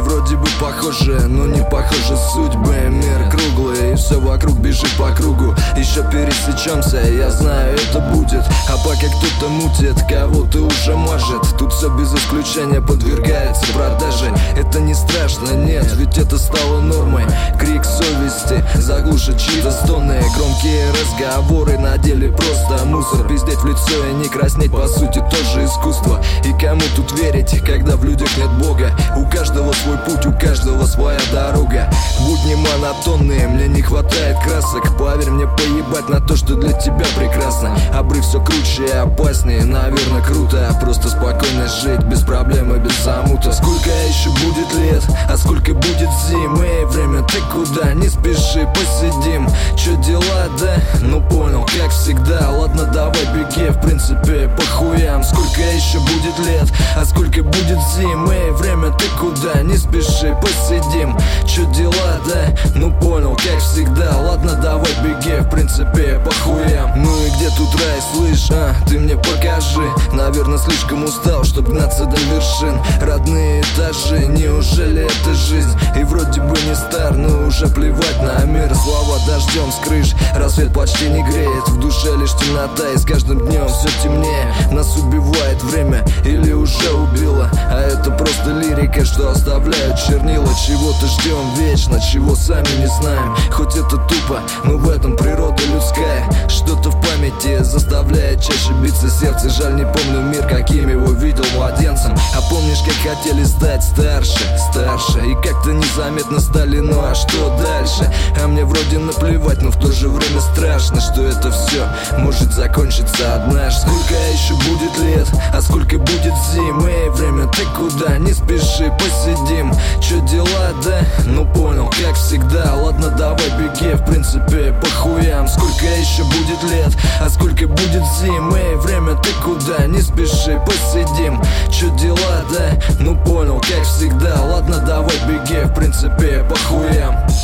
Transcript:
вроде бы похожи, но не похожи судьбы. Мир круглый, и все вокруг бежит по кругу. Еще пересечемся, я знаю, это будет. А пока кто-то мутит, кого-то уже может. Тут все без исключения подвергается продаже. Это не страшно, нет, ведь это стало нормой. Крик совести заглушит чьи-то стоны. Громкие разговоры на деле просто мусор. Пиздеть в лицо и не краснеть, по сути, тоже искусство. И кому тут верить, когда в людях нет Бога? У каждого свой путь, у каждого своя дорога. Будни монотонные, мне не хватает красок. Поверь мне, поебать на то, что для тебя прекрасно. Обрыв все круче и опаснее, наверное, круто. Просто спокойно жить, без проблем и без замута. Сколько еще будет лет, а сколько будет зим? Эй, время, ты куда? Не спеши, посидим. Че дела, да? Ну понял, как всегда. Ладно, давай беги, в принципе, по хуям. Сколько еще будет лет, а сколько будет зим? Эй, время, ты куда? Не спеши, посидим. Че дела, да? Ну понял, как всегда. Ладно, давай беги, в принципе, по хуям. Ну и где тут рай, слышь, ты мне покажи. Наверное, слишком устал, чтоб гнаться до вершин. Родные этажи, неужели это жизнь? И вроде бы не стар, но уже плевать на мир. Слова дождем с крыш, рассвет почти не греет. В душе лишь темнота, и с каждым днем все темнее. Нас убивает время, или уже убило. А это просто лирика, что оставляют чернила. Чего-то ждем вечно, чего сами не знаем. Хоть это тупо, но в этом природа людская. Что-то в памяти заставляет чаще биться сердце. Жаль, не помню мир, каким его видел младенцем. А помнишь, как хотели стать старше? И как-то незаметно стали, ну а что дальше? А мне вроде наплевать, но в то же время страшно, что это все может закончиться однажды. Сколько еще будет лет, а сколько будет зим? Эй, время, ты куда? Не спеши, посидим. Че дела, да? Ну понял, как всегда. Ладно, давай беги, в принципе, по хуям. Сколько еще будет лет, а сколько будет зим? Эй, время, ты куда? Не спеши, посидим. Че дела, да? Ну понял, как всегда. Ладно, давай беги, в принципе, по хуям.